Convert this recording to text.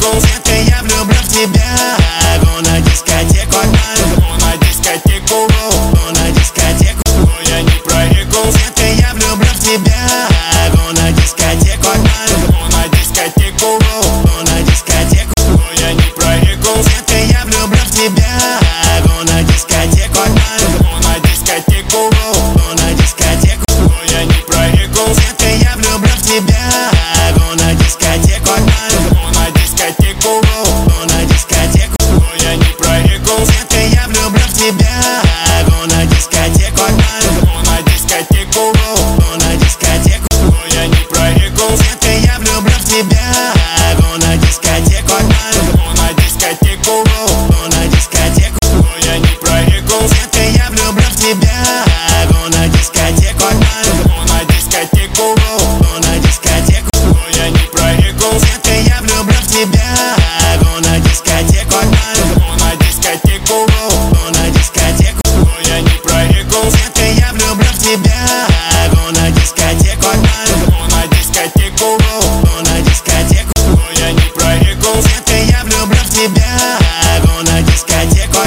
проигу. Детка, я влюблю в тебя. Го на дискотеку, го на дискотеку, го на дискотеку, го я не проигу. Детка, я влюблю в тебя. Го на дискотеку, го на дискотеку, го на дискотеку, го я не проигу. Детка, я влюблю в тебя. Го на дискотеку, го на дискотеку, го на дискотеку, го я не проигу. Детка, я влюблю в тебя. Го на дискотеку, го на дискотеку, го на дискотеку, го я не проигу. Детка, я влюблю в тебя. Го на дискотеку, го на дискотеку, го на дискотеку, го я не проигу. Детка, я влюблю в тебя. Го на дискотеку, го на дискотеку, го на дискотеку, го я не проигу. Детка, я влюблю в тебя. Го на дискотеку, го на дискотеку, го на дискотеку, го я не проигу. Детка, я влюблю в тебя. Го на дискотеку, го на дискотеку, го на дискотеку, го я не проигу. Детка, я влюблю в тебя.